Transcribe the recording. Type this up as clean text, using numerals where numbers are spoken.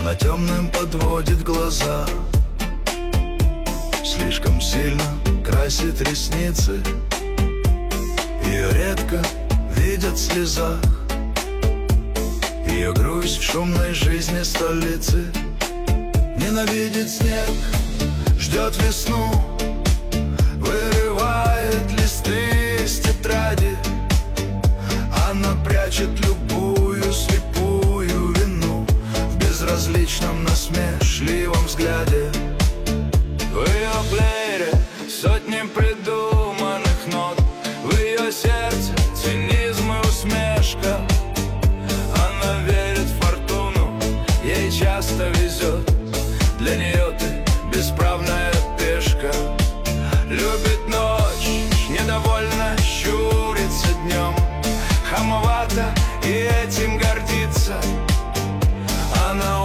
Она темным подводит глаза, слишком сильно красит ресницы. Ее редко видят в слезах, ее грусть в шумной жизни столицы. Ненавидит снег, ждет весну, вырывает листы с тетради. Она прячет любую слепую вину в безразличном насмешливом взгляде. В ее плеере сотни придуманных нот, в ее сердце цинизм и усмешка. Она верит в фортуну, ей часто везет, для нее ты бесправная пешка. Любит ночь, недовольно щурится днем, хамовато и этим гордится. Она